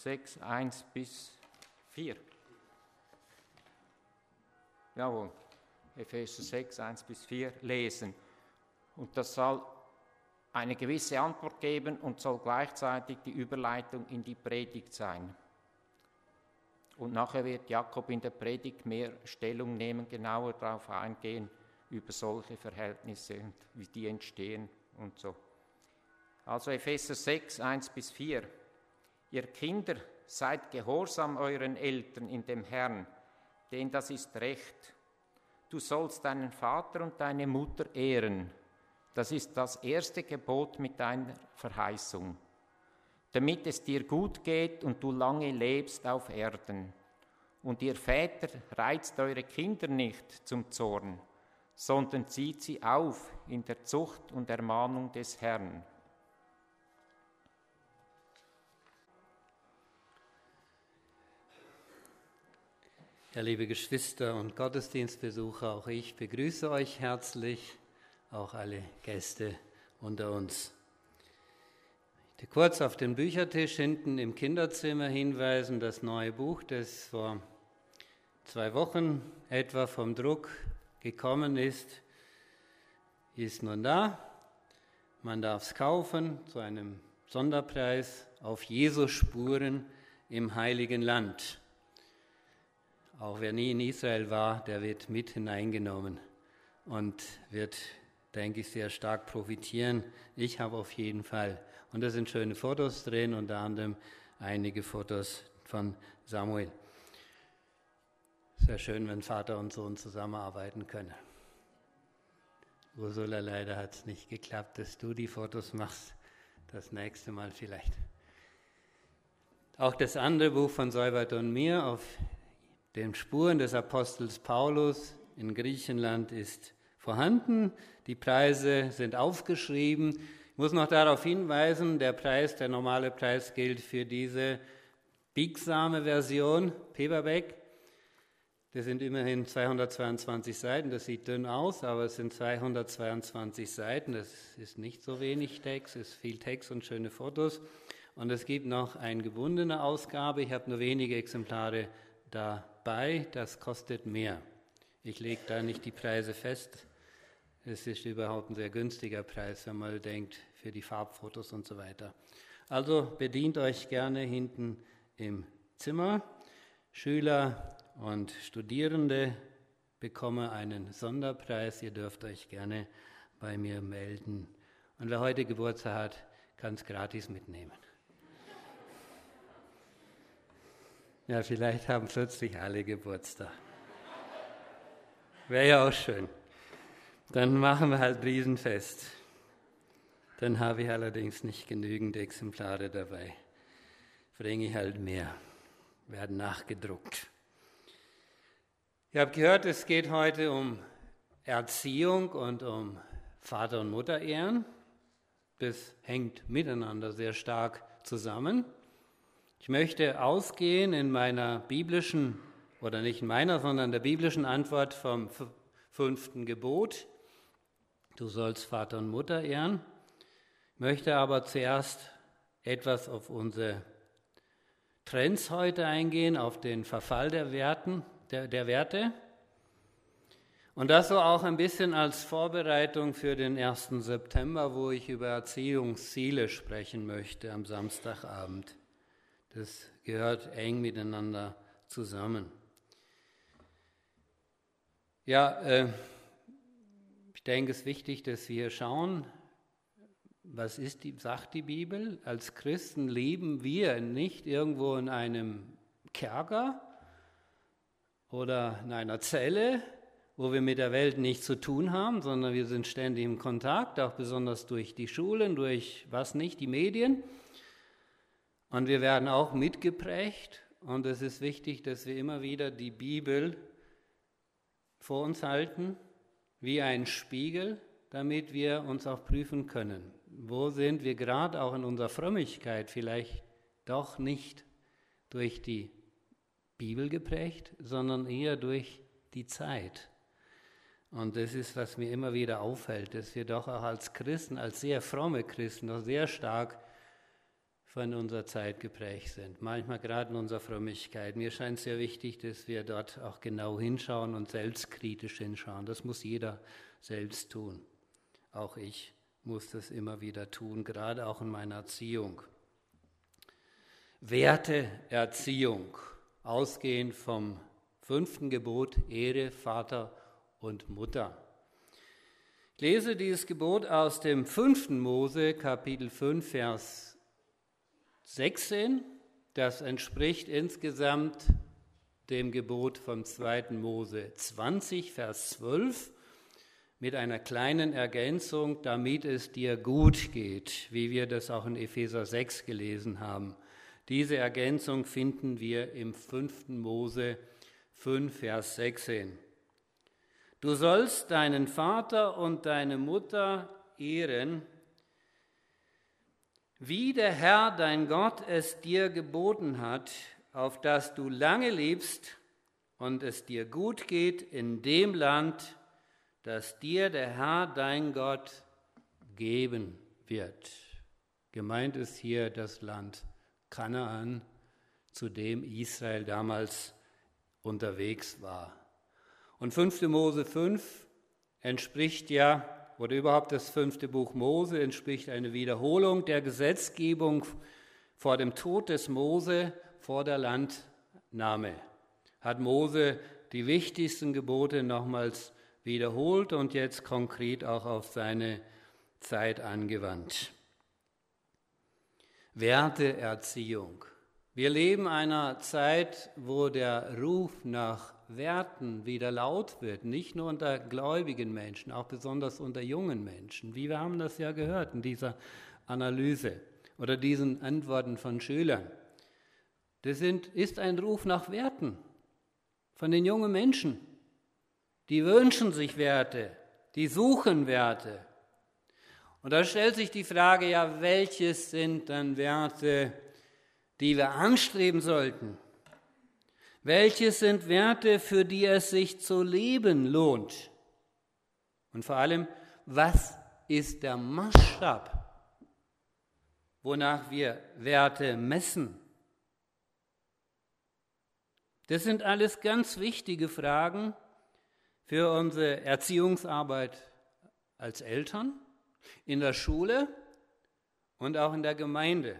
6, 1 bis 4. Jawohl, Epheser 6, 1 bis 4 lesen. Und das soll eine gewisse Antwort geben und soll gleichzeitig die Überleitung in die Predigt sein. Und nachher wird Jakob in der Predigt mehr Stellung nehmen, genauer darauf eingehen, über solche Verhältnisse und wie die entstehen und so. Also Epheser 6, 1 bis 4. Ihr Kinder, seid gehorsam euren Eltern in dem Herrn, denn das ist Recht. Du sollst deinen Vater und deine Mutter ehren. Das ist das erste Gebot mit deiner Verheißung, damit es dir gut geht und du lange lebst auf Erden. Und ihr Väter, reizt eure Kinder nicht zum Zorn, sondern zieht sie auf in der Zucht und Ermahnung des Herrn. Ja, liebe Geschwister und Gottesdienstbesucher, auch ich begrüße euch herzlich, auch alle Gäste unter uns. Ich möchte kurz auf den Büchertisch hinten im Kinderzimmer hinweisen, das neue Buch, das vor 2 Wochen etwa vom Druck gekommen ist nun da. Man darf es kaufen zu einem Sonderpreis auf Jesu Spuren im Heiligen Land. Auch wer nie in Israel war, der wird mit hineingenommen und wird, denke ich, sehr stark profitieren. Ich habe auf jeden Fall. Und da sind schöne Fotos drin, unter anderem einige Fotos von Samuel. Sehr schön, wenn Vater und Sohn zusammenarbeiten können. Ursula, leider hat es nicht geklappt, dass du die Fotos machst. Das nächste Mal vielleicht. Auch das andere Buch von Seubert und mir auf den Spuren des Apostels Paulus in Griechenland ist vorhanden. Die Preise sind aufgeschrieben. Ich muss noch darauf hinweisen, der normale Preis gilt für diese biegsame Version, Paperback. Das sind immerhin 222 Seiten, das sieht dünn aus, aber es sind 222 Seiten. Das ist nicht so wenig Text, es ist viel Text und schöne Fotos. Und es gibt noch eine gebundene Ausgabe, ich habe nur wenige Exemplare dabei, das kostet mehr. Ich lege da nicht die Preise fest. Es ist überhaupt ein sehr günstiger Preis, wenn man denkt, für die Farbfotos und so weiter. Also bedient euch gerne hinten im Zimmer. Schüler und Studierende bekommen einen Sonderpreis. Ihr dürft euch gerne bei mir melden. Und wer heute Geburtstag hat, kann es gratis mitnehmen. Ja, vielleicht haben plötzlich alle Geburtstag. Wäre ja auch schön. Dann machen wir halt Riesenfest. Dann habe ich allerdings nicht genügend Exemplare dabei. Bringe ich halt mehr. Werden nachgedruckt. Ihr habt gehört, es geht heute um Erziehung und um Vater- und Mutterehren. Das hängt miteinander sehr stark zusammen. Ich möchte ausgehen in meiner biblischen, oder nicht in meiner, sondern der biblischen Antwort vom 5. Gebot. Du sollst Vater und Mutter ehren. Ich möchte aber zuerst etwas auf unsere Trends heute eingehen, auf den Verfall der Werte. Und das so auch ein bisschen als Vorbereitung für den 1. September, wo ich über Erziehungsziele sprechen möchte am Samstagabend. Das gehört eng miteinander zusammen. Ja, ich denke, es ist wichtig, dass wir schauen, sagt die Bibel? Als Christen leben wir nicht irgendwo in einem Kerker oder in einer Zelle, wo wir mit der Welt nichts zu tun haben, sondern wir sind ständig im Kontakt, auch besonders durch die Schulen, durch die Medien. Und wir werden auch mitgeprägt. Und es ist wichtig, dass wir immer wieder die Bibel vor uns halten, wie ein Spiegel, damit wir uns auch prüfen können. Wo sind wir gerade auch in unserer Frömmigkeit vielleicht doch nicht durch die Bibel geprägt, sondern eher durch die Zeit. Und das ist, was mir immer wieder auffällt, dass wir doch auch als Christen, als sehr fromme Christen, noch sehr stark von unserer Zeit geprägt sind, manchmal gerade in unserer Frömmigkeit. Mir scheint es sehr wichtig, dass wir dort auch genau hinschauen und selbstkritisch hinschauen. Das muss jeder selbst tun. Auch ich muss das immer wieder tun, gerade auch in meiner Erziehung. Werteerziehung, ausgehend vom 5. Gebot, Ehre Vater und Mutter. Ich lese dieses Gebot aus dem 5. Mose, Kapitel 5, Vers 16, das entspricht insgesamt dem Gebot vom 2. Mose 20, Vers 12, mit einer kleinen Ergänzung, damit es dir gut geht, wie wir das auch in Epheser 6 gelesen haben. Diese Ergänzung finden wir im 5. Mose 5, Vers 16. Du sollst deinen Vater und deine Mutter ehren, wie der Herr, dein Gott, es dir geboten hat, auf dass du lange lebst und es dir gut geht in dem Land, das dir der Herr, dein Gott, geben wird. Gemeint ist hier das Land Kanaan, zu dem Israel damals unterwegs war. Und 5. Mose 5 entspricht ja, oder überhaupt das 5. Buch Mose entspricht eine Wiederholung der Gesetzgebung vor dem Tod des Mose, vor der Landnahme. Hat Mose die wichtigsten Gebote nochmals wiederholt und jetzt konkret auch auf seine Zeit angewandt. Werteerziehung. Wir leben in einer Zeit, wo der Ruf nach Werten wieder laut wird, nicht nur unter gläubigen Menschen, auch besonders unter jungen Menschen. Wie wir haben das ja gehört in dieser Analyse oder diesen Antworten von Schülern. Das ist ein Ruf nach Werten von den jungen Menschen. Die wünschen sich Werte, die suchen Werte. Und da stellt sich die Frage, ja, welches sind dann Werte, die wir anstreben sollten? Welche sind Werte, für die es sich zu leben lohnt? Und vor allem, was ist der Maßstab, wonach wir Werte messen? Das sind alles ganz wichtige Fragen für unsere Erziehungsarbeit als Eltern, in der Schule und auch in der Gemeinde.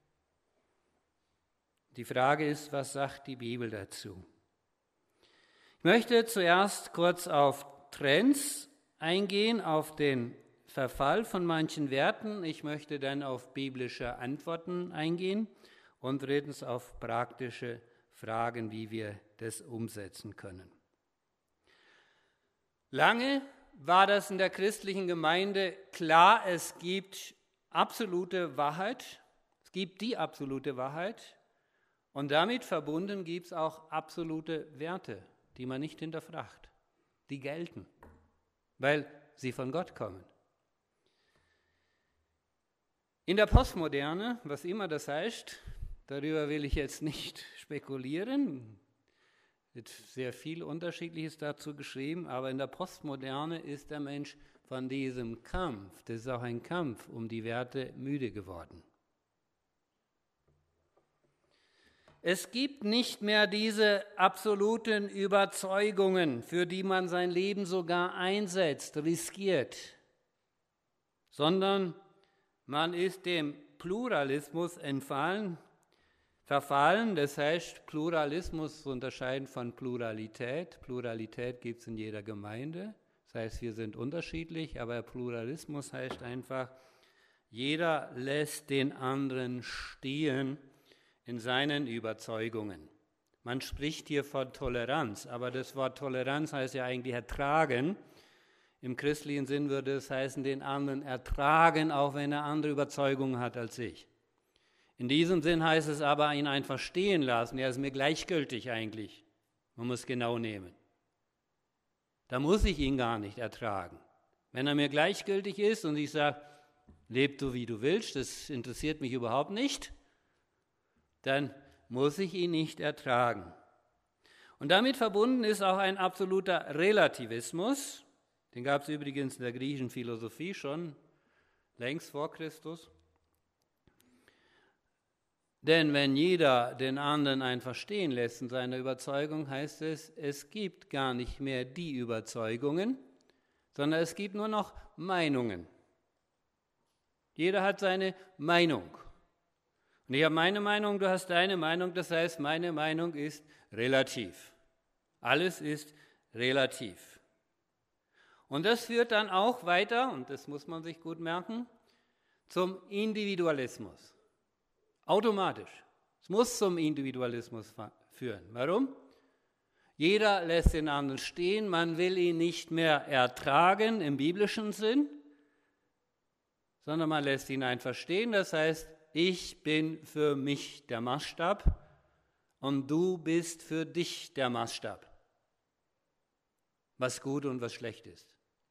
Die Frage ist, was sagt die Bibel dazu? Ich möchte zuerst kurz auf Trends eingehen, auf den Verfall von manchen Werten. Ich möchte dann auf biblische Antworten eingehen und drittens auf praktische Fragen, wie wir das umsetzen können. Lange war das in der christlichen Gemeinde klar, es gibt absolute Wahrheit, es gibt die absolute Wahrheit. Und damit verbunden gibt es auch absolute Werte, die man nicht hinterfragt. Die gelten, weil sie von Gott kommen. In der Postmoderne, was immer das heißt, darüber will ich jetzt nicht spekulieren, wird sehr viel Unterschiedliches dazu geschrieben, aber in der Postmoderne ist der Mensch von diesem Kampf, das ist auch ein Kampf um die Werte, müde geworden. Es gibt nicht mehr diese absoluten Überzeugungen, für die man sein Leben sogar einsetzt, riskiert, sondern man ist dem Pluralismus verfallen. Das heißt, Pluralismus zu unterscheiden von Pluralität. Pluralität gibt es in jeder Gemeinde. Das heißt, wir sind unterschiedlich, aber Pluralismus heißt einfach, jeder lässt den anderen stehen in seinen Überzeugungen. Man spricht hier von Toleranz, aber das Wort Toleranz heißt ja eigentlich ertragen. Im christlichen Sinn würde es heißen, den anderen ertragen, auch wenn er andere Überzeugungen hat als ich. In diesem Sinn heißt es aber, ihn einfach stehen lassen. Er ist mir gleichgültig eigentlich. Man muss genau nehmen. Da muss ich ihn gar nicht ertragen. Wenn er mir gleichgültig ist und ich sage, leb du wie du willst, das interessiert mich überhaupt nicht, dann muss ich ihn nicht ertragen. Und damit verbunden ist auch ein absoluter Relativismus. Den gab es übrigens in der griechischen Philosophie schon längst vor Christus. Denn wenn jeder den anderen einfach stehen lässt in seiner Überzeugung, heißt es, es gibt gar nicht mehr die Überzeugungen, sondern es gibt nur noch Meinungen. Jeder hat seine Meinung. Und ich habe meine Meinung, du hast deine Meinung, das heißt, meine Meinung ist relativ. Alles ist relativ. Und das führt dann auch weiter, und das muss man sich gut merken, zum Individualismus. Automatisch. Es muss zum Individualismus führen. Warum? Jeder lässt den anderen stehen, man will ihn nicht mehr ertragen im biblischen Sinn, sondern man lässt ihn einfach stehen. Das heißt, ich bin für mich der Maßstab und du bist für dich der Maßstab, was gut und was schlecht ist.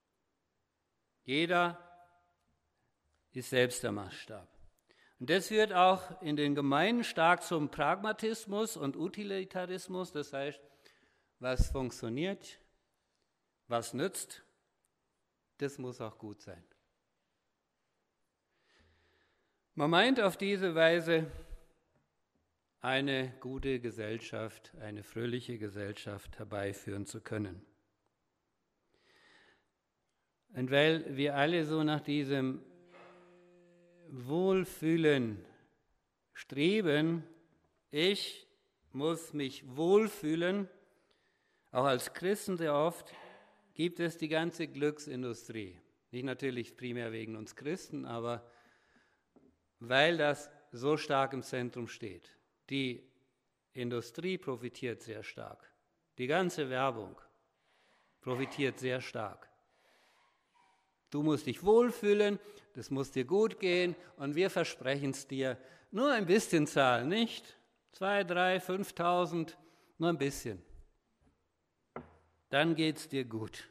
Jeder ist selbst der Maßstab. Und das führt auch in den Gemeinden stark zum Pragmatismus und Utilitarismus, das heißt, was funktioniert, was nützt, das muss auch gut sein. Man meint auf diese Weise eine gute Gesellschaft, eine fröhliche Gesellschaft herbeiführen zu können. Und weil wir alle so nach diesem Wohlfühlen streben, ich muss mich wohlfühlen, auch als Christen sehr oft, gibt es die ganze Glücksindustrie. Nicht natürlich primär wegen uns Christen, aber weil das so stark im Zentrum steht. Die Industrie profitiert sehr stark. Die ganze Werbung profitiert sehr stark. Du musst dich wohlfühlen, das muss dir gut gehen und wir versprechen es dir. Nur ein bisschen zahlen, nicht 2, 3, 5.000, nur ein bisschen. Dann geht es dir gut.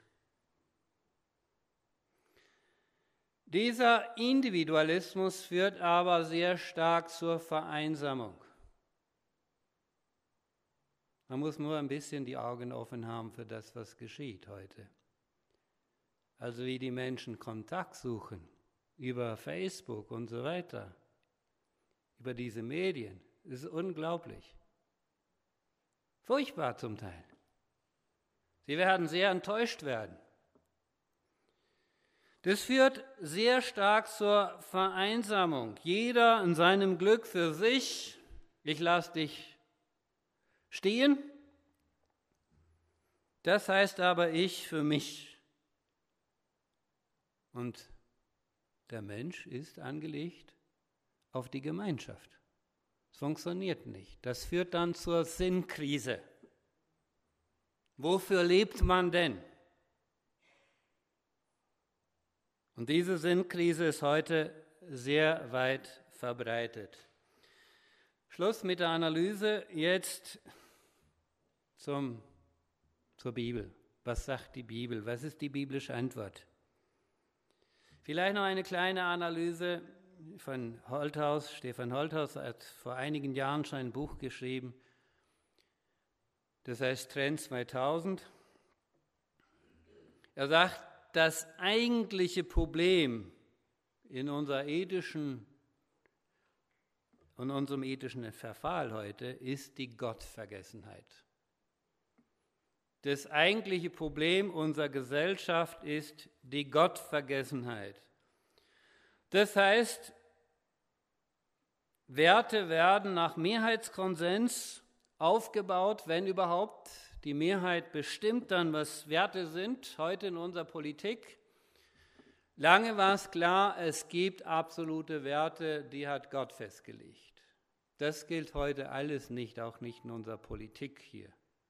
Dieser Individualismus führt aber sehr stark zur Vereinsamung. Man muss nur ein bisschen die Augen offen haben für das, was geschieht heute. Also wie die Menschen Kontakt suchen über Facebook und so weiter, über diese Medien, das ist unglaublich. Furchtbar zum Teil. Sie werden sehr enttäuscht werden. Das führt sehr stark zur Vereinsamung. Jeder in seinem Glück für sich. Ich lasse dich stehen. Das heißt aber ich für mich. Und der Mensch ist angelegt auf die Gemeinschaft. Es funktioniert nicht. Das führt dann zur Sinnkrise. Wofür lebt man denn? Und diese Sinnkrise ist heute sehr weit verbreitet. Schluss mit der Analyse, jetzt zur Bibel. Was sagt die Bibel? Was ist die biblische Antwort? Vielleicht noch eine kleine Analyse von Holthaus. Stefan Holthaus hat vor einigen Jahren schon ein Buch geschrieben, das heißt Trend 2000. Er sagt, das eigentliche Problem in unserem ethischen Verfall heute ist die Gottvergessenheit. Das eigentliche Problem unserer Gesellschaft ist die Gottvergessenheit. Das heißt, Werte werden nach Mehrheitskonsens aufgebaut, wenn überhaupt. Die Mehrheit bestimmt dann, was Werte sind, heute in unserer Politik. Lange war es klar, es gibt absolute Werte, die hat Gott festgelegt. Das gilt heute alles nicht, auch nicht in unserer Politik hier.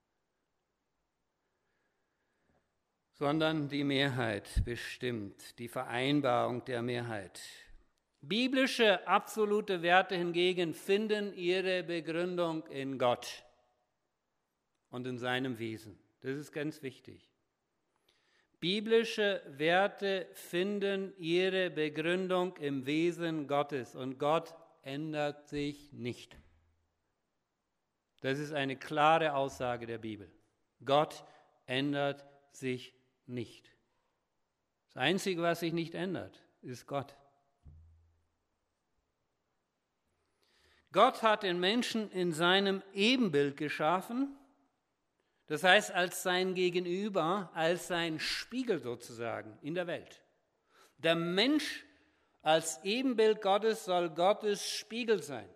Sondern die Mehrheit bestimmt, die Vereinbarung der Mehrheit. Biblische absolute Werte hingegen finden ihre Begründung in Gott und in seinem Wesen. Das ist ganz wichtig. Biblische Werte finden ihre Begründung im Wesen Gottes und Gott ändert sich nicht. Das ist eine klare Aussage der Bibel. Gott ändert sich nicht. Das Einzige, was sich nicht ändert, ist Gott. Gott hat den Menschen in seinem Ebenbild geschaffen, das heißt als sein Gegenüber, als sein Spiegel sozusagen in der Welt. Der Mensch als Ebenbild Gottes soll Gottes Spiegel sein.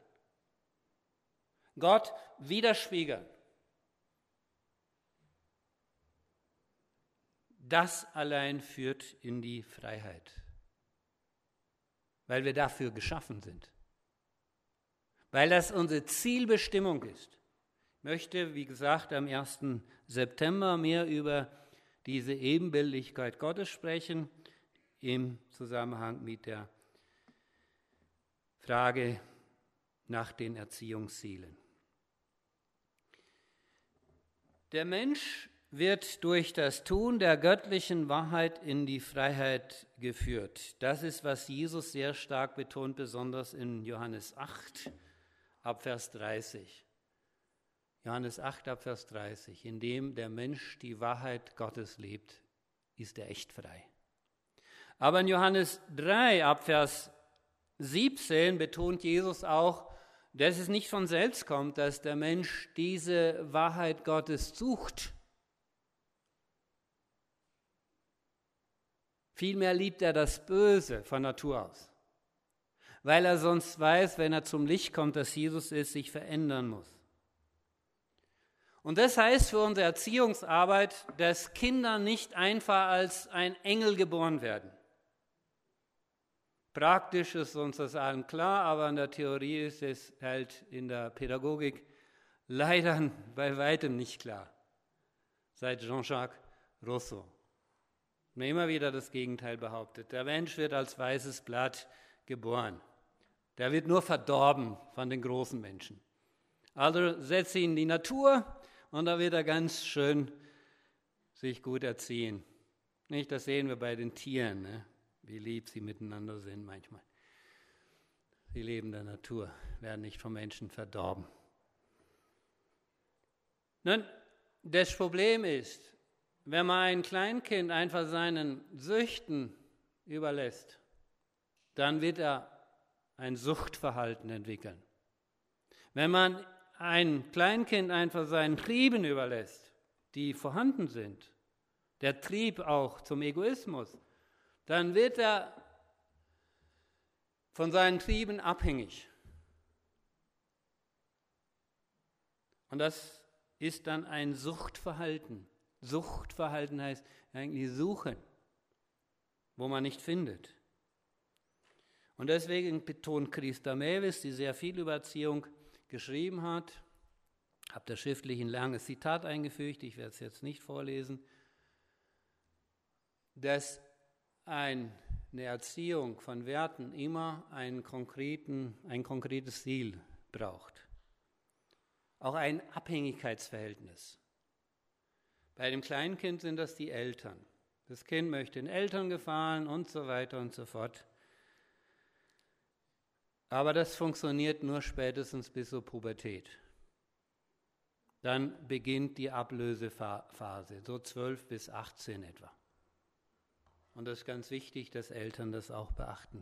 Gott widerspiegeln. Das allein führt in die Freiheit, weil wir dafür geschaffen sind, weil das unsere Zielbestimmung ist. Ich möchte, wie gesagt, am 1. September mehr über diese Ebenbildlichkeit Gottes sprechen, im Zusammenhang mit der Frage nach den Erziehungszielen. Der Mensch wird durch das Tun der göttlichen Wahrheit in die Freiheit geführt. Das ist, was Jesus sehr stark betont, besonders in Johannes 8, ab Vers 30. Johannes 8, ab Vers 30. Indem der Mensch die Wahrheit Gottes lebt, ist er echt frei. Aber in Johannes 3, ab Vers 17 betont Jesus auch, dass es nicht von selbst kommt, dass der Mensch diese Wahrheit Gottes sucht. Vielmehr liebt er das Böse von Natur aus, weil er sonst weiß, wenn er zum Licht kommt, dass Jesus ist, sich verändern muss. Und das heißt für unsere Erziehungsarbeit, dass Kinder nicht einfach als ein Engel geboren werden. Praktisch ist uns das allen klar, aber in der Theorie ist es halt in der Pädagogik leider bei weitem nicht klar. Seit Jean-Jacques Rousseau. Und immer wieder das Gegenteil behauptet. Der Mensch wird als weißes Blatt geboren. Der wird nur verdorben von den großen Menschen. Also setze ihn in die Natur und da wird er ganz schön sich gut erziehen. Nicht, das sehen wir bei den Tieren, ne? Wie lieb sie miteinander sind manchmal. Sie leben in der Natur, werden nicht vom Menschen verdorben. Nun, das Problem ist, wenn man ein Kleinkind einfach seinen Süchten überlässt, dann wird er ein Suchtverhalten entwickeln. Wenn man ein Kleinkind einfach seinen Trieben überlässt, die vorhanden sind, der Trieb auch zum Egoismus, dann wird er von seinen Trieben abhängig. Und das ist dann ein Suchtverhalten. Suchtverhalten heißt eigentlich suchen, wo man nicht findet. Und deswegen betont Christa Mewis, die sehr viel über Erziehung geschrieben hat, habe da schriftlich ein langes Zitat eingefügt, ich werde es jetzt nicht vorlesen, dass eine Erziehung von Werten immer ein konkretes Ziel braucht. Auch ein Abhängigkeitsverhältnis. Bei dem Kleinkind sind das die Eltern. Das Kind möchte den Eltern gefallen und so weiter und so fort. Aber das funktioniert nur spätestens bis zur Pubertät. Dann beginnt die Ablösephase, so 12 bis 18 etwa. Und das ist ganz wichtig, dass Eltern das auch beachten.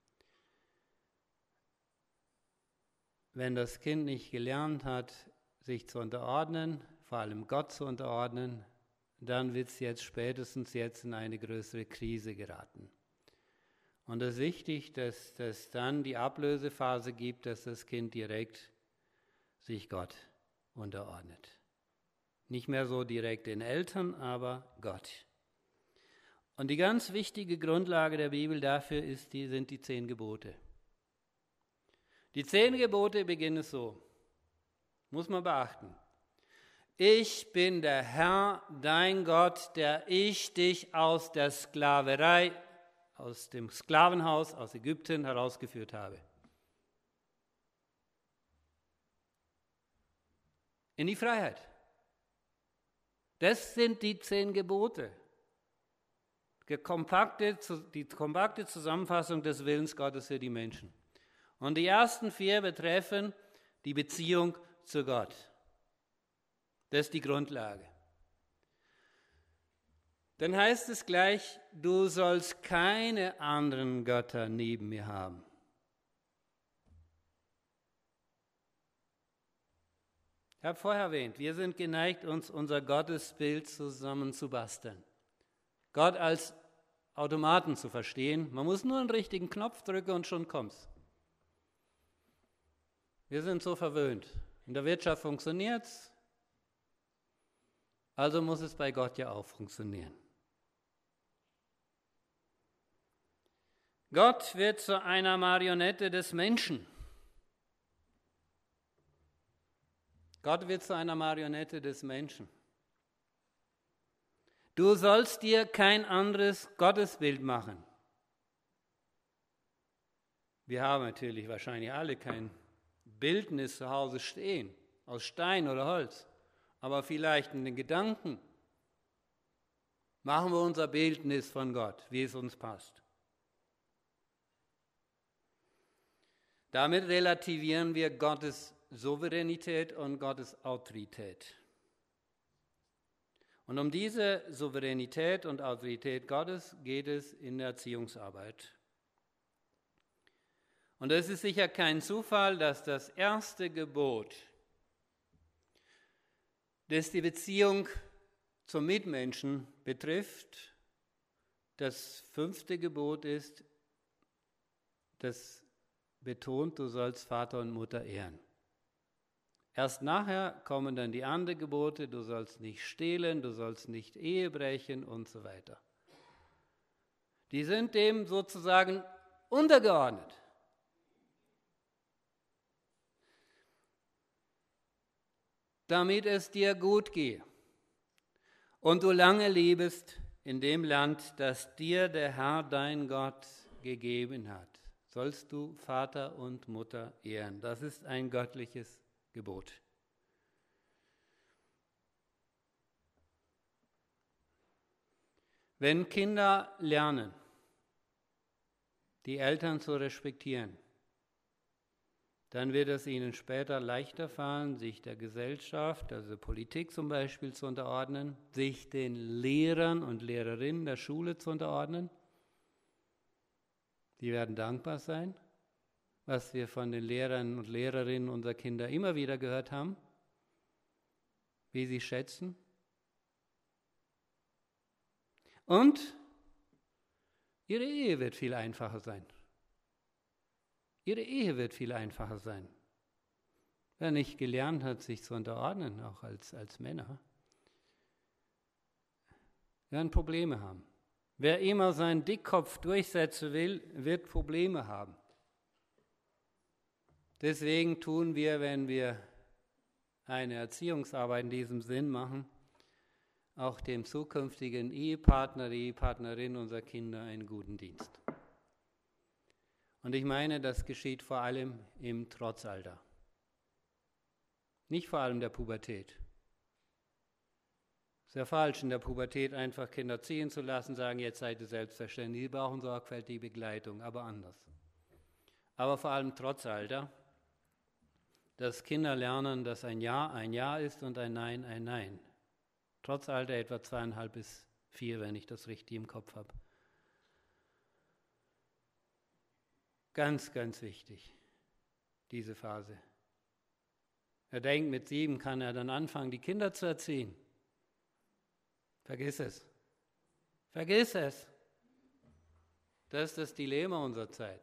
Wenn das Kind nicht gelernt hat, sich zu unterordnen, vor allem Gott zu unterordnen, dann wird es jetzt spätestens in eine größere Krise geraten. Und es ist wichtig, dass es dann die Ablösephase gibt, dass das Kind direkt sich Gott unterordnet. Nicht mehr so direkt den Eltern, aber Gott. Und die ganz wichtige Grundlage der Bibel dafür sind die 10 Gebote. Die 10 Gebote beginnen so, muss man beachten. Ich bin der Herr, dein Gott, der ich dich aus der Sklaverei, aus dem Sklavenhaus, aus Ägypten herausgeführt habe. In die Freiheit. Das sind die 10 Gebote. Die kompakte Zusammenfassung des Willens Gottes für die Menschen. Und die ersten 4 betreffen die Beziehung zu Gott. Das ist die Grundlage. Dann heißt es gleich, du sollst keine anderen Götter neben mir haben. Ich habe vorher erwähnt, wir sind geneigt, uns unser Gottesbild zusammenzubasteln. Gott als Automaten zu verstehen. Man muss nur einen richtigen Knopf drücken und schon kommt's. Wir sind so verwöhnt. In der Wirtschaft funktioniert's, also muss es bei Gott ja auch funktionieren. Gott wird zu einer Marionette des Menschen. Gott wird zu einer Marionette des Menschen. Du sollst dir kein anderes Gottesbild machen. Wir haben natürlich wahrscheinlich alle kein Bildnis zu Hause stehen, aus Stein oder Holz, aber vielleicht in den Gedanken machen wir unser Bildnis von Gott, wie es uns passt. Damit relativieren wir Gottes Souveränität und Gottes Autorität. Und um diese Souveränität und Autorität Gottes geht es in der Erziehungsarbeit. Und es ist sicher kein Zufall, dass das erste Gebot, das die Beziehung zum Mitmenschen betrifft, das 5. Gebot ist, das betont, du sollst Vater und Mutter ehren. Erst nachher kommen dann die anderen Gebote, du sollst nicht stehlen, du sollst nicht Ehe brechen und so weiter. Die sind dem sozusagen untergeordnet. Damit es dir gut gehe und du lange lebest in dem Land, das dir der Herr dein Gott gegeben hat, sollst du Vater und Mutter ehren. Das ist ein göttliches Gebot. Wenn Kinder lernen, die Eltern zu respektieren, dann wird es ihnen später leichter fallen, sich der Gesellschaft, also Politik zum Beispiel, zu unterordnen, sich den Lehrern und Lehrerinnen der Schule zu unterordnen. Die werden dankbar sein, was wir von den Lehrern und Lehrerinnen unserer Kinder immer wieder gehört haben, wie sie schätzen. Und ihre Ehe wird viel einfacher sein. Ihre Ehe wird viel einfacher sein. Wer nicht gelernt hat, sich zu unterordnen, auch als Männer, werden Probleme haben. Wer immer seinen Dickkopf durchsetzen will, wird Probleme haben. Deswegen tun wir, wenn wir eine Erziehungsarbeit in diesem Sinn machen, auch dem zukünftigen Ehepartner, der Ehepartnerin unserer Kinder einen guten Dienst. Und ich meine, das geschieht vor allem im Trotzalter. Nicht vor allem der Pubertät. Sehr falsch, in der Pubertät einfach Kinder ziehen zu lassen, sagen, jetzt seid ihr selbstverständlich, sie brauchen sorgfältige Begleitung, aber anders. Aber vor allem Trotzalter, dass Kinder lernen, dass ein Ja ist und ein Nein ein Nein. Trotzalter etwa 2,5 bis 4, wenn ich das richtig im Kopf habe. Ganz, ganz wichtig, diese Phase. Er denkt, mit 7 kann er dann anfangen, die Kinder zu erziehen. Vergiss es. Vergiss es. Das ist das Dilemma unserer Zeit.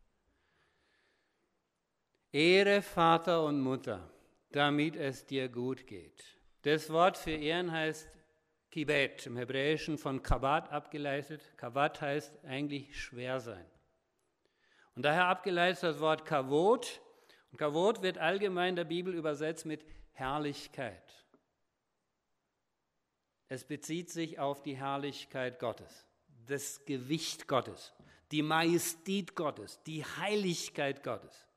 Ehre Vater und Mutter, damit es dir gut geht. Das Wort für Ehren heißt Kibet, im Hebräischen von Kabat abgeleitet. Kabat heißt eigentlich schwer sein. Und daher abgeleitet das Wort Kavod. Und Kavod wird allgemein in der Bibel übersetzt mit Herrlichkeit. Es bezieht sich auf die Herrlichkeit Gottes, das Gewicht Gottes, die Majestät Gottes, die Heiligkeit Gottes.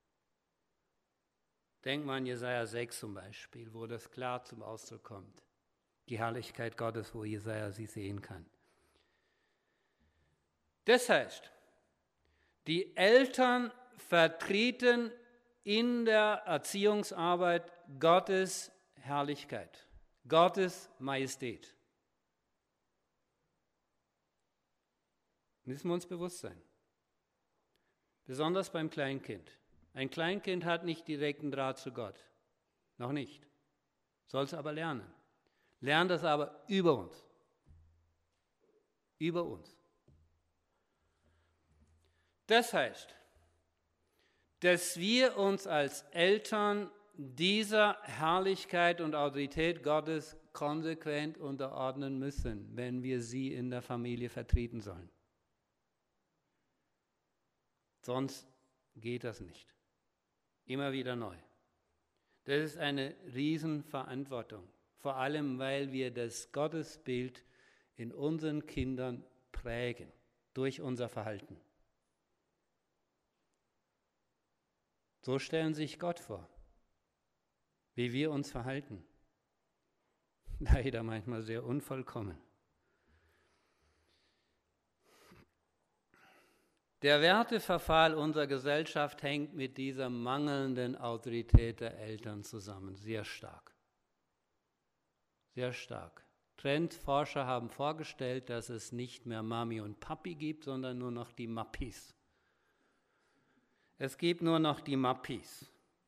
Denkt man an Jesaja 6 zum Beispiel, wo das klar zum Ausdruck kommt. Die Herrlichkeit Gottes, wo Jesaja sie sehen kann. Das heißt, die Eltern vertreten in der Erziehungsarbeit Gottes Herrlichkeit, Gottes Majestät. Müssen wir uns bewusst sein. Besonders beim Kleinkind. Ein Kleinkind hat nicht direkten Draht zu Gott. Noch nicht. Sollst aber lernen. Lern das aber über uns. Über uns. Das heißt, dass wir uns als Eltern dieser Herrlichkeit und Autorität Gottes konsequent unterordnen müssen, wenn wir sie in der Familie vertreten sollen. Sonst geht das nicht. Immer wieder neu. Das ist eine Riesenverantwortung. Vor allem, weil wir das Gottesbild in unseren Kindern prägen durch unser Verhalten. So stellen sich Gott vor, wie wir uns verhalten. Leider manchmal sehr unvollkommen. Der Werteverfall unserer Gesellschaft hängt mit dieser mangelnden Autorität der Eltern zusammen, sehr stark. Sehr stark. Trendforscher haben vorgestellt, dass es nicht mehr Mami und Papi gibt, sondern nur noch die Mappis. Es gibt nur noch die Mappis.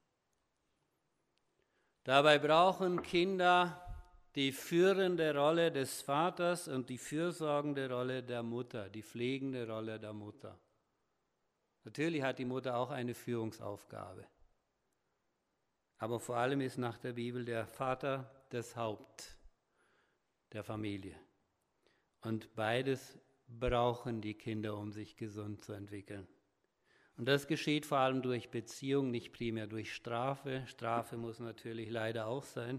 Dabei brauchen Kinder die führende Rolle des Vaters und die fürsorgende Rolle der Mutter, die pflegende Rolle der Mutter. Natürlich hat die Mutter auch eine Führungsaufgabe. Aber vor allem ist nach der Bibel der Vater das Haupt der Familie. Und beides brauchen die Kinder, um sich gesund zu entwickeln. Und das geschieht vor allem durch Beziehung, nicht primär durch Strafe. Strafe muss natürlich leider auch sein,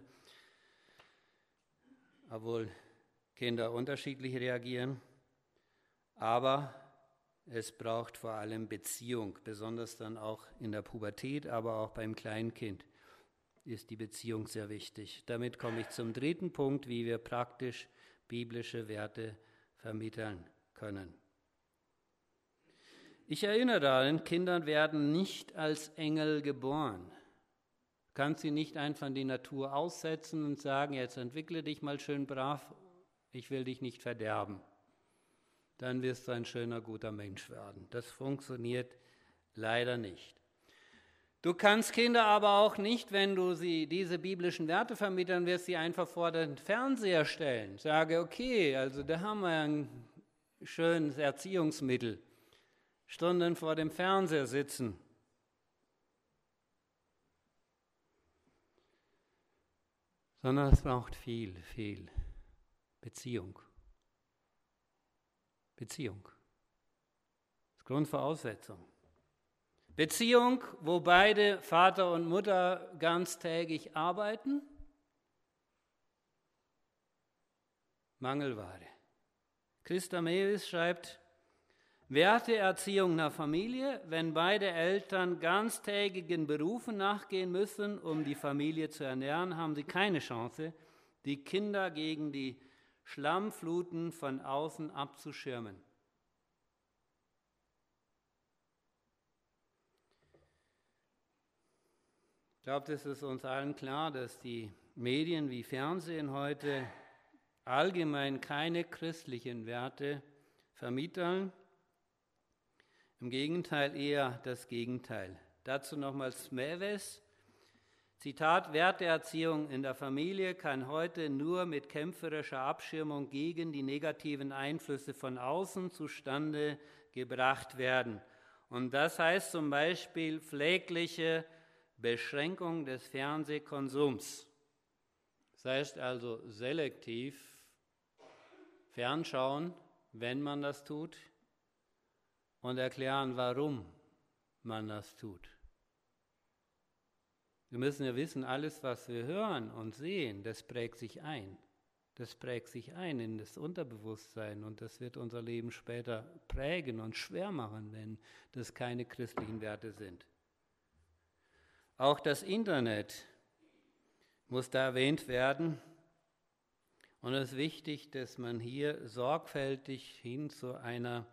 obwohl Kinder unterschiedlich reagieren. Aber es braucht vor allem Beziehung, besonders dann auch in der Pubertät, aber auch beim Kleinkind ist die Beziehung sehr wichtig. Damit komme ich zum dritten Punkt, wie wir praktisch biblische Werte vermitteln können. Ich erinnere daran, Kinder werden nicht als Engel geboren. Du kannst sie nicht einfach in die Natur aussetzen und sagen, jetzt entwickle dich mal schön brav, ich will dich nicht verderben. Dann wirst du ein schöner, guter Mensch werden. Das funktioniert leider nicht. Du kannst Kinder aber auch nicht, wenn du sie diese biblischen Werte vermitteln wirst, sie einfach vor den Fernseher stellen. Sage, okay, also da haben wir ein schönes Erziehungsmittel. Stunden vor dem Fernseher sitzen. Sondern es braucht viel Beziehung. Beziehung. Das ist Grundvoraussetzung. Beziehung, wo beide Vater und Mutter ganztägig arbeiten. Mangelware. Christa Mewis schreibt, Werteerziehung in der Familie, wenn beide Eltern ganztägigen Berufen nachgehen müssen, um die Familie zu ernähren, haben sie keine Chance, die Kinder gegen die Schlammfluten von außen abzuschirmen. Ich glaube, das ist uns allen klar, dass die Medien wie Fernsehen heute allgemein keine christlichen Werte vermitteln. Im Gegenteil eher das Gegenteil. Dazu nochmals Mewes. Zitat, Werteerziehung in der Familie kann heute nur mit kämpferischer Abschirmung gegen die negativen Einflüsse von außen zustande gebracht werden. Und das heißt zum Beispiel pflegliche Beschränkung des Fernsehkonsums. Das heißt also selektiv fernschauen, wenn man das tut, und erklären, warum man das tut. Wir müssen ja wissen, alles, was wir hören und sehen, das prägt sich ein. Das prägt sich ein in das Unterbewusstsein und das wird unser Leben später prägen und schwer machen, wenn das keine christlichen Werte sind. Auch das Internet muss da erwähnt werden. Und es ist wichtig, dass man hier sorgfältig hin zu einem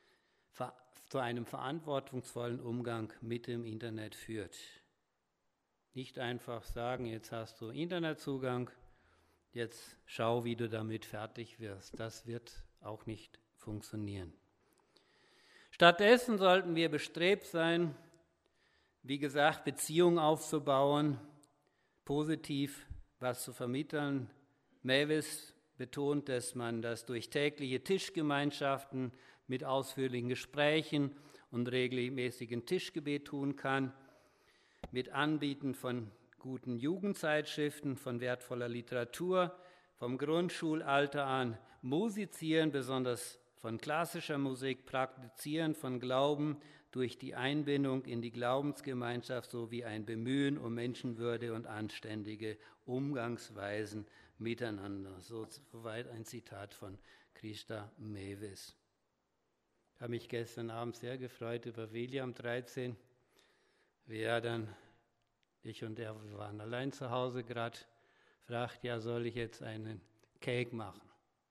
verantwortungsvollen Umgang mit dem Internet führt. Nicht einfach sagen, jetzt hast du Internetzugang, jetzt schau, wie du damit fertig wirst. Das wird auch nicht funktionieren. Stattdessen sollten wir bestrebt sein, wie gesagt, Beziehungen aufzubauen, positiv was zu vermitteln. Mavis betont, dass man das durch tägliche Tischgemeinschaften mit ausführlichen Gesprächen und regelmäßigen Tischgebet tun kann, mit Anbieten von guten Jugendzeitschriften, von wertvoller Literatur, vom Grundschulalter an musizieren, besonders von klassischer Musik, praktizieren von Glauben durch die Einbindung in die Glaubensgemeinschaft sowie ein Bemühen um Menschenwürde und anständige Umgangsweisen miteinander. Soweit ein Zitat von Christa Mavis. Ich habe mich gestern Abend sehr gefreut über William 13. Ich und er, wir waren allein zu Hause gerade, fragt, ja, soll ich jetzt einen Cake machen?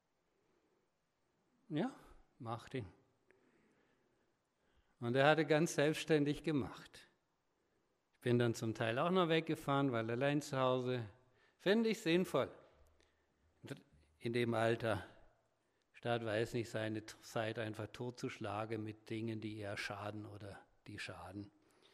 Ja, mach den. Und er hatte ganz selbstständig gemacht. Ich bin dann zum Teil auch noch weggefahren, weil allein zu Hause finde ich sinnvoll. In dem Alter, statt, weiß nicht, seine Zeit einfach totzuschlagen mit Dingen, die eher schaden oder die schaden.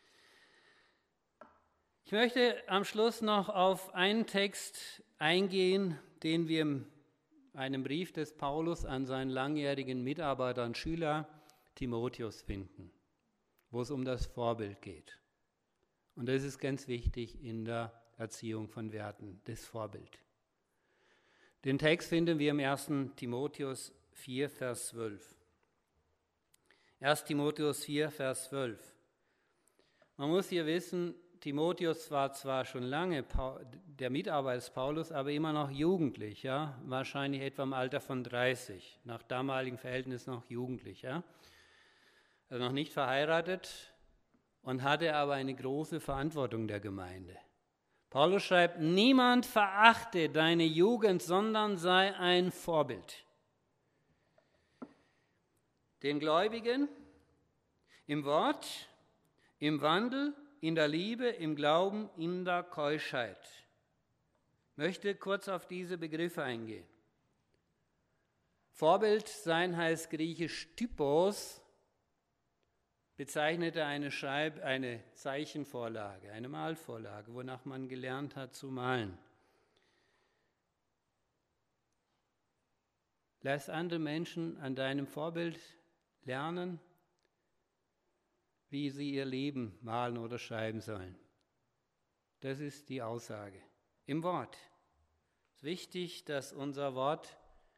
Ich möchte am Schluss noch auf einen Text eingehen, den wir in einem Brief des Paulus an seinen langjährigen Mitarbeiter und Schüler Timotheus finden, wo es um das Vorbild geht. Und das ist ganz wichtig in der Erziehung von Werten, das Vorbild. Den Text finden wir im 1. Timotheus 4, Vers 12. 1. Timotheus 4, Vers 12. Man muss hier wissen, Timotheus war zwar schon lange der Mitarbeiter des Paulus, aber immer noch jugendlich, ja? Wahrscheinlich etwa im Alter von 30, nach damaligen Verhältnissen noch jugendlich, ja? Also noch nicht verheiratet und hatte aber eine große Verantwortung der Gemeinde. Paulus schreibt, niemand verachte deine Jugend, sondern sei ein Vorbild. Den Gläubigen im Wort, im Wandel, in der Liebe, im Glauben, in der Keuschheit. Ich möchte kurz auf diese Begriffe eingehen. Vorbild sein heißt griechisch Typos, bezeichnete eine Zeichenvorlage, eine Malvorlage, wonach man gelernt hat zu malen. Lass andere Menschen an deinem Vorbild lernen, wie sie ihr Leben malen oder schreiben sollen. Das ist die Aussage. Im Wort. Es ist wichtig, dass unser Wort,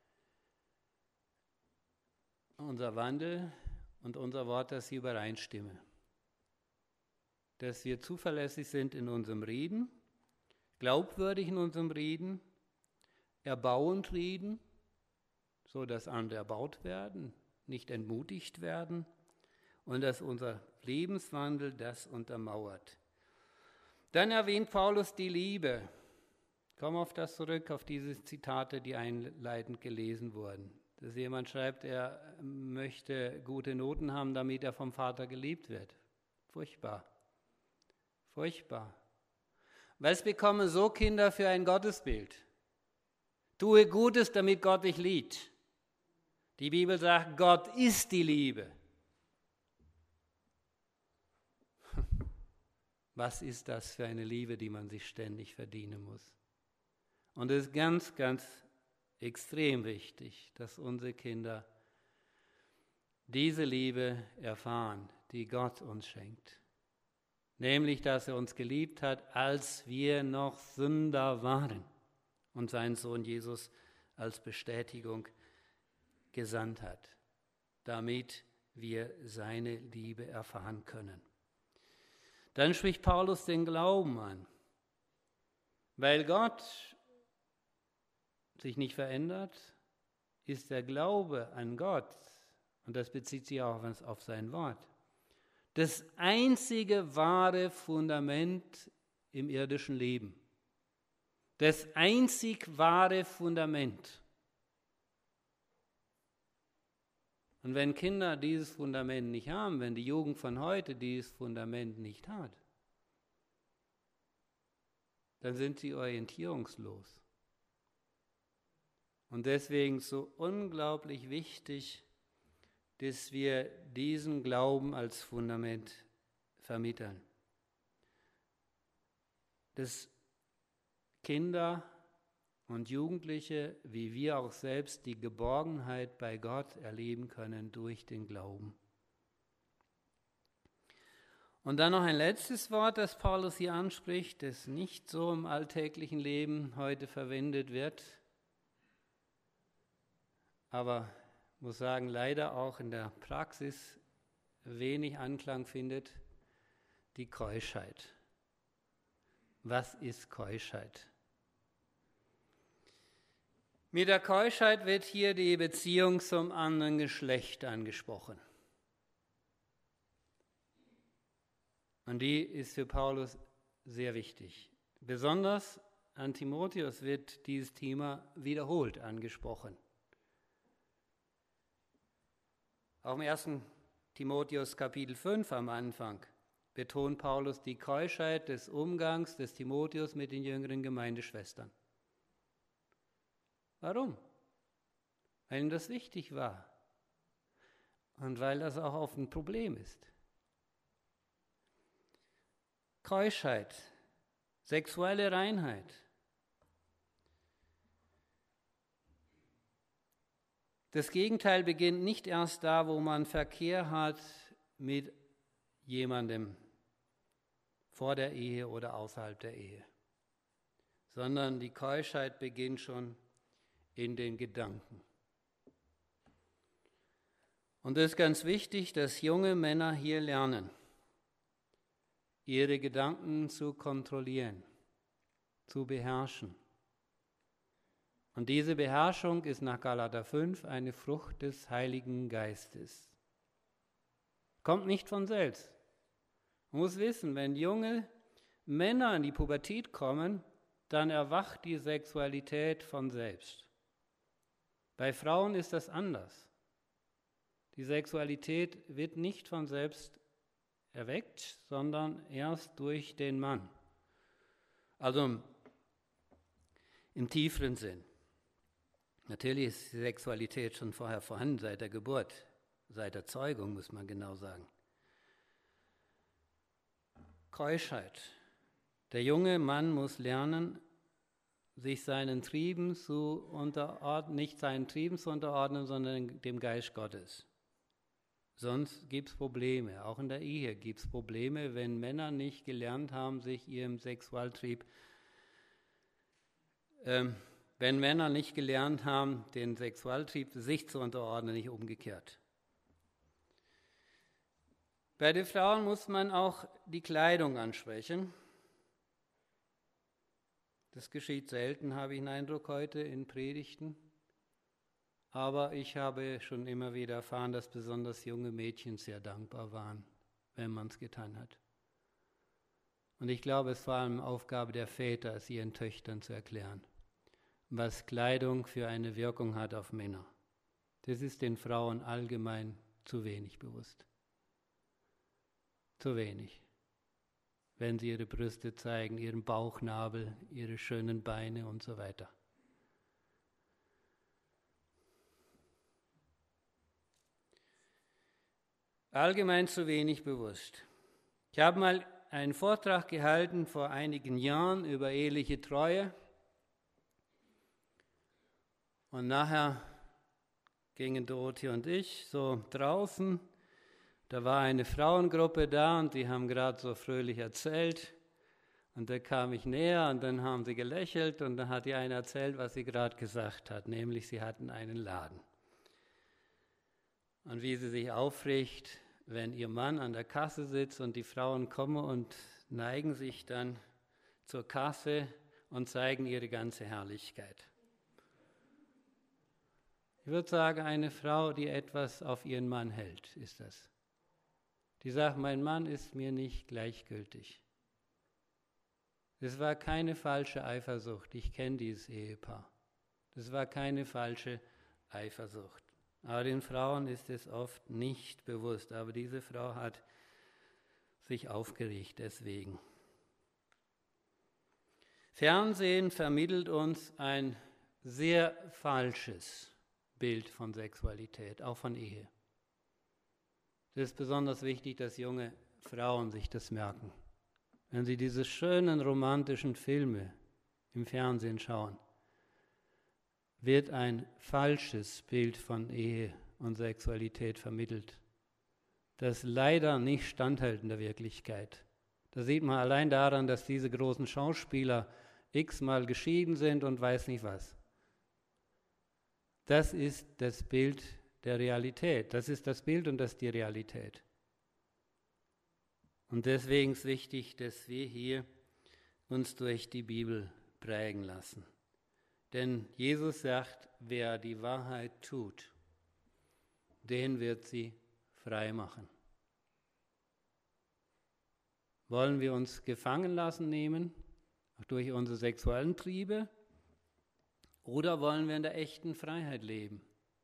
unser Wandel und unser Wort, dass sie übereinstimmen. Dass wir zuverlässig sind in unserem Reden, glaubwürdig in unserem Reden, erbauend reden, so dass andere erbaut werden, nicht entmutigt werden, und dass unser Lebenswandel das untermauert. Dann erwähnt Paulus die Liebe. Ich komme auf das zurück, auf diese Zitate, die einleitend gelesen wurden. Dass jemand schreibt, er möchte gute Noten haben, damit er vom Vater geliebt wird. Furchtbar. Furchtbar. Was bekommen so Kinder für ein Gottesbild? Tue Gutes, damit Gott dich liebt. Die Bibel sagt, Gott ist die Liebe. Was ist das für eine Liebe, die man sich ständig verdienen muss? Und es ist ganz, ganz extrem wichtig, dass unsere Kinder diese Liebe erfahren, die Gott uns schenkt. Nämlich, dass er uns geliebt hat, als wir noch Sünder waren und seinen Sohn Jesus als Bestätigung gesandt hat, damit wir seine Liebe erfahren können. Dann spricht Paulus den Glauben an. Weil Gott sich nicht verändert, ist der Glaube an Gott, und das bezieht sich auch auf sein Wort, das einzige wahre Fundament im irdischen Leben. Das einzig wahre Fundament. Und wenn Kinder dieses Fundament nicht haben, wenn die Jugend von heute dieses Fundament nicht hat, dann sind sie orientierungslos. Und deswegen so unglaublich wichtig, dass wir diesen Glauben als Fundament vermitteln. Das Kinder und Jugendliche, wie wir auch selbst, die Geborgenheit bei Gott erleben können durch den Glauben. Und dann noch ein letztes Wort, das Paulus hier anspricht, das nicht so im alltäglichen Leben heute verwendet wird, aber ich muss sagen, leider auch in der Praxis wenig Anklang findet, die Keuschheit. Was ist Keuschheit? Mit der Keuschheit wird hier die Beziehung zum anderen Geschlecht angesprochen. Und die ist für Paulus sehr wichtig. Besonders an Timotheus wird dieses Thema wiederholt angesprochen. Auch im 1. Timotheus Kapitel 5 am Anfang betont Paulus die Keuschheit des Umgangs des Timotheus mit den jüngeren Gemeindeschwestern. Warum? Weil ihm das wichtig war und weil das auch oft ein Problem ist. Keuschheit, sexuelle Reinheit. Das Gegenteil beginnt nicht erst da, wo man Verkehr hat mit jemandem vor der Ehe oder außerhalb der Ehe, sondern die Keuschheit beginnt schon in den Gedanken. Und es ist ganz wichtig, dass junge Männer hier lernen, ihre Gedanken zu kontrollieren, zu beherrschen. Und diese Beherrschung ist nach Galater 5 eine Frucht des Heiligen Geistes. Kommt nicht von selbst. Man muss wissen, wenn junge Männer in die Pubertät kommen, dann erwacht die Sexualität von selbst. Bei Frauen ist das anders. Die Sexualität wird nicht von selbst erweckt, sondern erst durch den Mann. Also im tieferen Sinn. Natürlich ist die Sexualität schon vorher vorhanden, seit der Geburt, seit der Zeugung, muss man genau sagen. Keuschheit. Der junge Mann muss lernen, sich seinen Trieben zu unterordnen, nicht seinen Trieben zu unterordnen, sondern dem Geist Gottes. Sonst gibt es Probleme. Auch in der Ehe gibt es Probleme, wenn Männer nicht gelernt haben, sich ihrem Sexualtrieb wenn Männer nicht gelernt haben, den Sexualtrieb sich zu unterordnen, nicht umgekehrt. Bei den Frauen muss man auch die Kleidung ansprechen. Das geschieht selten, habe ich den Eindruck heute in Predigten. Aber ich habe schon immer wieder erfahren, dass besonders junge Mädchen sehr dankbar waren, wenn man es getan hat. Und ich glaube, es war eine Aufgabe der Väter, es ihren Töchtern zu erklären, was Kleidung für eine Wirkung hat auf Männer. Das ist den Frauen allgemein zu wenig bewusst. Zu wenig. Wenn sie ihre Brüste zeigen, ihren Bauchnabel, ihre schönen Beine und so weiter. Allgemein zu wenig bewusst. Ich habe mal einen Vortrag gehalten vor einigen Jahren über eheliche Treue. Und nachher gingen Dorothee und ich so draußen. Da war eine Frauengruppe da und die haben gerade so fröhlich erzählt. Und da kam ich näher und dann haben sie gelächelt und dann hat die eine erzählt, was sie gerade gesagt hat, nämlich sie hatten einen Laden. Und wie sie sich aufregt, wenn ihr Mann an der Kasse sitzt und die Frauen kommen und neigen sich dann zur Kasse und zeigen ihre ganze Herrlichkeit. Ich würde sagen, eine Frau, die etwas auf ihren Mann hält, ist das. Die sagt, mein Mann ist mir nicht gleichgültig. Das war keine falsche Eifersucht. Ich kenne dieses Ehepaar. Das war keine falsche Eifersucht. Aber den Frauen ist es oft nicht bewusst. Aber diese Frau hat sich aufgeregt deswegen. Fernsehen vermittelt uns ein sehr falsches Bild von Sexualität, auch von Ehe. Es ist besonders wichtig, dass junge Frauen sich das merken. Wenn sie diese schönen romantischen Filme im Fernsehen schauen, wird ein falsches Bild von Ehe und Sexualität vermittelt, das leider nicht standhält in der Wirklichkeit. Das sieht man allein daran, dass diese großen Schauspieler x-mal geschieden sind und weiß nicht was. Das ist das Bild der Realität. Das ist das Bild und das ist die Realität. Und deswegen ist wichtig, dass wir hier uns durch die Bibel prägen lassen. Denn Jesus sagt, wer die Wahrheit tut, den wird sie frei machen. Wollen wir uns gefangen lassen nehmen durch unsere sexuellen Triebe oder wollen wir in der echten Freiheit leben?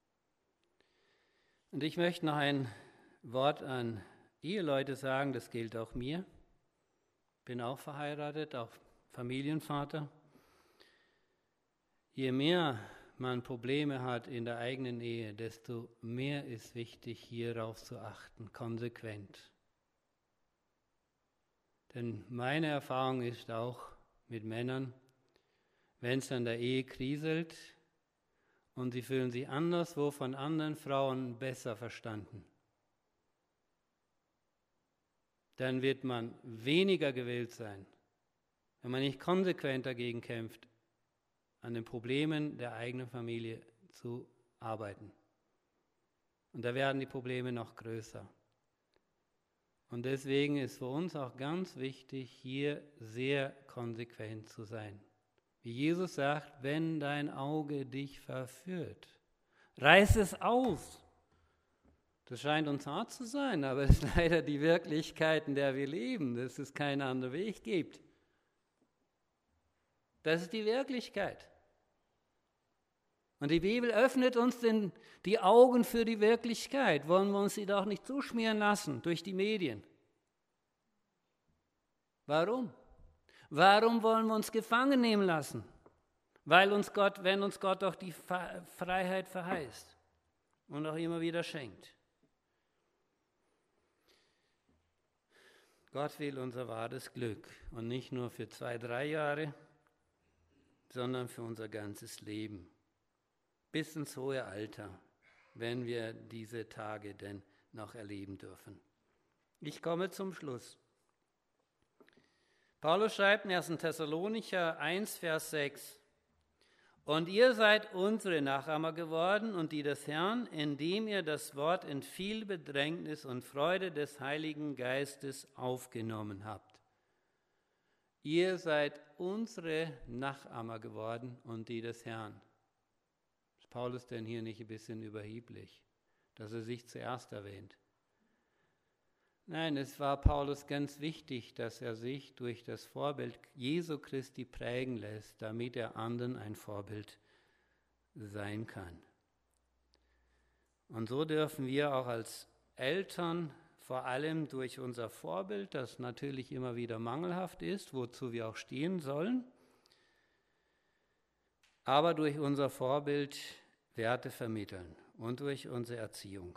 Und ich möchte noch ein Wort an Eheleute sagen, das gilt auch mir. Bin auch verheiratet, auch Familienvater. Je mehr man Probleme hat in der eigenen Ehe, desto mehr ist wichtig, hierauf zu achten, konsequent. Denn meine Erfahrung ist auch mit Männern, wenn es an der Ehe kriselt und sie fühlen sich anderswo von anderen Frauen besser verstanden, dann wird man weniger gewillt sein, wenn man nicht konsequent dagegen kämpft, an den Problemen der eigenen Familie zu arbeiten. Und da werden die Probleme noch größer. Und deswegen ist für uns auch ganz wichtig, hier sehr konsequent zu sein. Wie Jesus sagt, wenn dein Auge dich verführt, reiß es aus. Das scheint uns hart zu sein, aber es ist leider die Wirklichkeit, in der wir leben, dass es keinen anderen Weg gibt. Das ist die Wirklichkeit. Und die Bibel öffnet uns die Augen für die Wirklichkeit. Wollen wir uns sie doch nicht zuschmieren lassen durch die Medien? Warum? Warum wollen wir uns gefangen nehmen lassen? Wenn uns Gott doch die Freiheit verheißt und auch immer wieder schenkt. Gott will unser wahres Glück und nicht nur für 2-3 Jahre, sondern für unser ganzes Leben. Bis ins hohe Alter, wenn wir diese Tage denn noch erleben dürfen. Ich komme zum Schluss. Paulus schreibt in 1. Thessalonicher 1, Vers 6: Und ihr seid unsere Nachahmer geworden und die des Herrn, indem ihr das Wort in viel Bedrängnis und Freude des Heiligen Geistes aufgenommen habt. Ihr seid unsere Nachahmer geworden und die des Herrn. Ist Paulus denn hier nicht ein bisschen überheblich, dass er sich zuerst erwähnt? Nein, es war Paulus ganz wichtig, dass er sich durch das Vorbild Jesu Christi prägen lässt, damit er anderen ein Vorbild sein kann. Und so dürfen wir auch als Eltern vor allem durch unser Vorbild, das natürlich immer wieder mangelhaft ist, wozu wir auch stehen sollen, aber durch unser Vorbild Werte vermitteln und durch unsere Erziehung.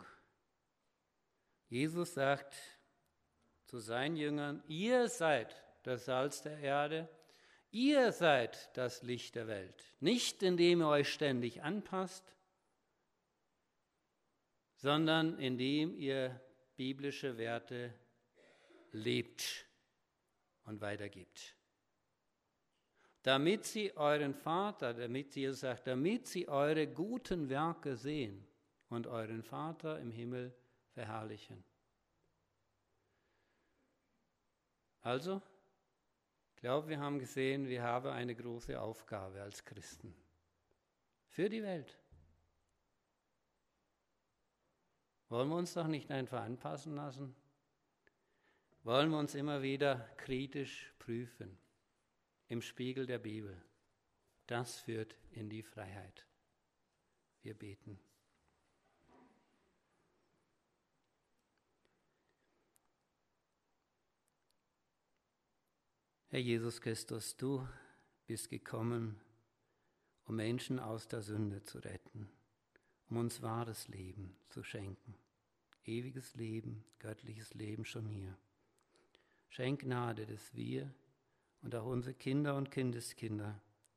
Jesus sagt zu seinen Jüngern, ihr seid das Salz der Erde, ihr seid das Licht der Welt. Nicht indem ihr euch ständig anpasst, sondern indem ihr biblische Werte lebt und weitergibt. Damit sie euren Vater, damit Jesus sagt, damit sie eure guten Werke sehen und euren Vater im Himmel verherrlichen. Also, ich glaube, wir haben gesehen, wir haben eine große Aufgabe als Christen für die Welt. Wollen wir uns doch nicht einfach anpassen lassen? Wollen wir uns immer wieder kritisch prüfen im Spiegel der Bibel? Das führt in die Freiheit. Wir beten. Herr Jesus Christus, du bist gekommen, um Menschen aus der Sünde zu retten, um uns wahres Leben zu schenken. Ewiges Leben, göttliches Leben schon hier. Schenk Gnade, dass wir und auch unsere Kinder und Kindeskinder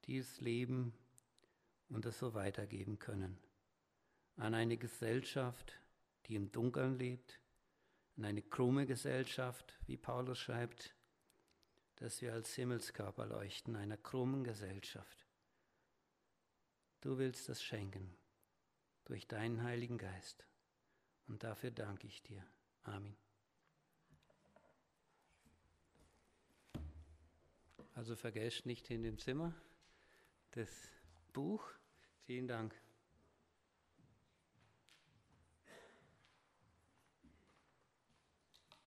dieses Leben und es so weitergeben können. An eine Gesellschaft, die im Dunkeln lebt, an eine krumme Gesellschaft, wie Paulus schreibt, dass wir als Himmelskörper leuchten, einer krummen Gesellschaft. Du willst das schenken durch deinen Heiligen Geist. Und dafür danke ich dir. Amen. Also vergesst nicht in dem Zimmer das Buch. Vielen Dank.